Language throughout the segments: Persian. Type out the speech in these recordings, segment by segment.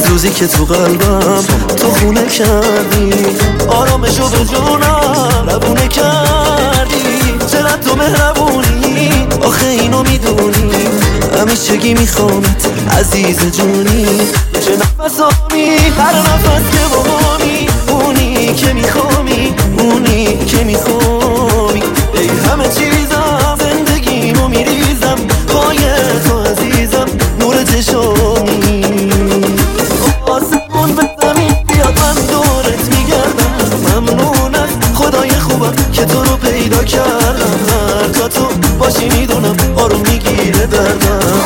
از روزی که تو قلبم تو خونه کردی، آرامشو به جونم روونه کردی. چقدر تو مهربونی آخه اینو میدونی، همیشگی میخوامت عزیز جونی. چه نفسامی هر نفس که باهامی، اونی که میخوامی اونی که میخوامی. ای همه چیزم زندگیمو میریزم پای تو عزیزم، نور چشامی. آسمون به زمین بیاد من دورت میگردم، ممنون از خدای خوبم که تو رو پیدا کردم. هر جا تو باشی میدونم آروم میگیره دردم.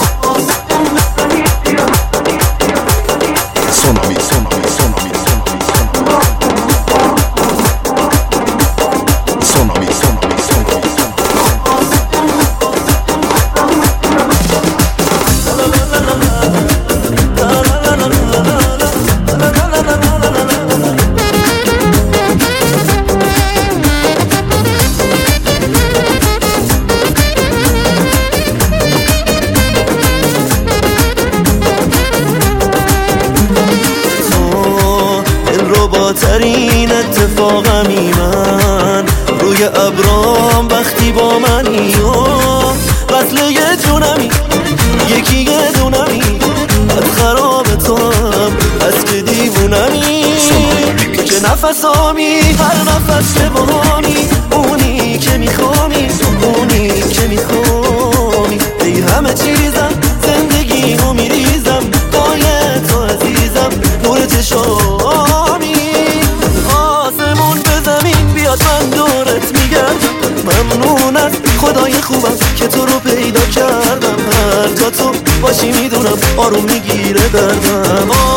ترین اتفاقمی من روی ابرام وقتی با منی، و وصله یه جونمی یکی یه دونمی، از خراب تو هم از که دیوونمی. تو که نفسامی هر نفس که باهامی، اونی که میخوامی اونی که میخوامی. ای همه چیزم زندگیمو میریزم پای تو عزیزم، نور چشامی. من دورت میگردم، ممنون از خدای خوبم که تو رو پیدا کردم. هر جا تو باشی میدونم آروم میگیره دردم.